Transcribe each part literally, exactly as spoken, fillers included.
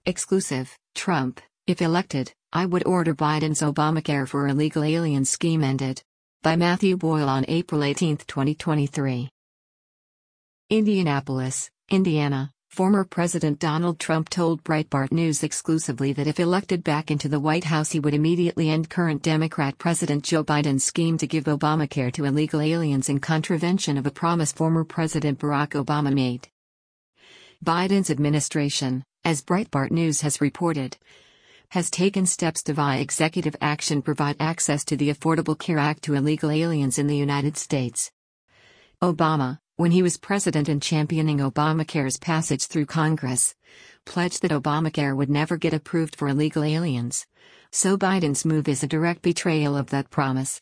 Exclusive, Trump, if elected, I would order Biden's Obamacare for illegal alien scheme ended. By Matthew Boyle on April eighteenth, twenty twenty-three. Indianapolis, Indiana. Former President Donald Trump told Breitbart News exclusively that if elected back into the White House, he would immediately end current Democrat President Joe Biden's scheme to give Obamacare to illegal aliens in contravention of a promise former President Barack Obama made. Biden's administration, as Breitbart News has reported, has taken steps to via executive action provide access to the Affordable Care Act to illegal aliens in the United States. Obama, when he was president and championing Obamacare's passage through Congress, pledged that Obamacare would never get approved for illegal aliens. So Biden's move is a direct betrayal of that promise.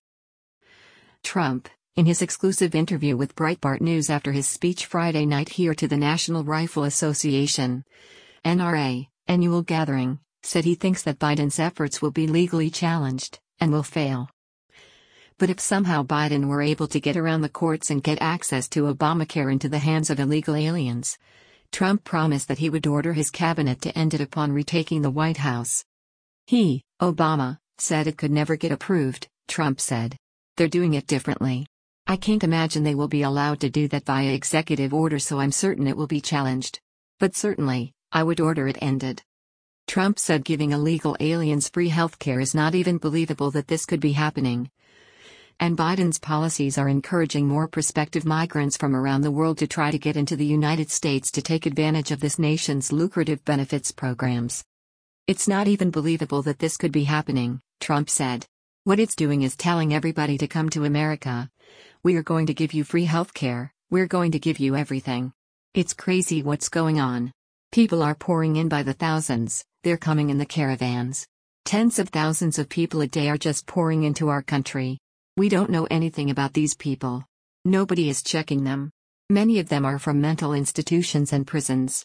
Trump, in his exclusive interview with Breitbart News after his speech Friday night here to the National Rifle Association (N R A) annual gathering, said he thinks that Biden's efforts will be legally challenged and will fail. But if somehow Biden were able to get around the courts and get access to Obamacare into the hands of illegal aliens, Trump promised that he would order his cabinet to end it upon retaking the White House. He, Obama, said it could never get approved, Trump said. They're doing it differently. I can't imagine they will be allowed to do that via executive order, so I'm certain it will be challenged. But certainly, I would order it ended. Trump said giving illegal aliens free healthcare is not even believable that this could be happening. And Biden's policies are encouraging more prospective migrants from around the world to try to get into the United States to take advantage of this nation's lucrative benefits programs. It's not even believable that this could be happening, Trump said. What it's doing is telling everybody to come to America. We are going to give you free healthcare, we're going to give you everything. It's crazy what's going on. People are pouring in by the thousands, they're coming in the caravans. Tens of thousands of people a day are just pouring into our country. We don't know anything about these people. Nobody is checking them. Many of them are from mental institutions and prisons.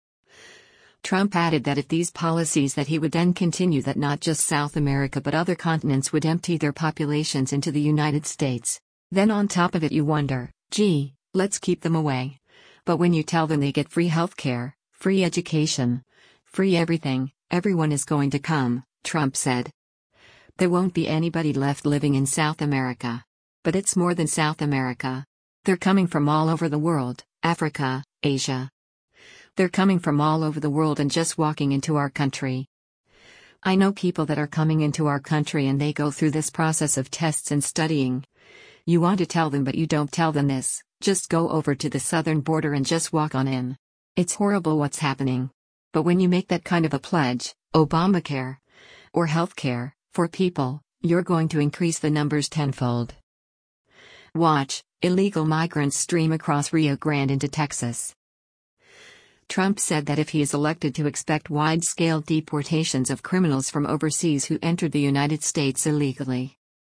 Trump added that if these policies that he would then continue that not just South America but other continents would empty their populations into the United States. Then on top of it you wonder, gee, let's keep them away. But when you tell them they get free healthcare, free education, free everything, everyone is going to come, Trump said. There won't be anybody left living in South America. But it's more than South America. They're coming from all over the world, Africa, Asia. They're coming from all over the world and just walking into our country. I know people that are coming into our country and they go through this process of tests and studying. You want to tell them but you don't tell them this, just go over to the southern border and just walk on in. It's horrible what's happening. But when you make that kind of a pledge, Obamacare, or healthcare, for people, you're going to increase the numbers tenfold. Watch, illegal migrants stream across Rio Grande into Texas. Trump said that if he is elected to expect wide-scale deportations of criminals from overseas who entered the United States illegally.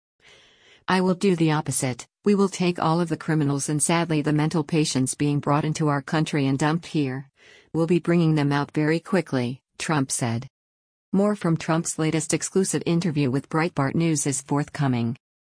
I will do the opposite. We will take all of the criminals and sadly the mental patients being brought into our country and dumped here. We'll be bringing them out very quickly, Trump said. More from Trump's latest exclusive interview with Breitbart News is forthcoming.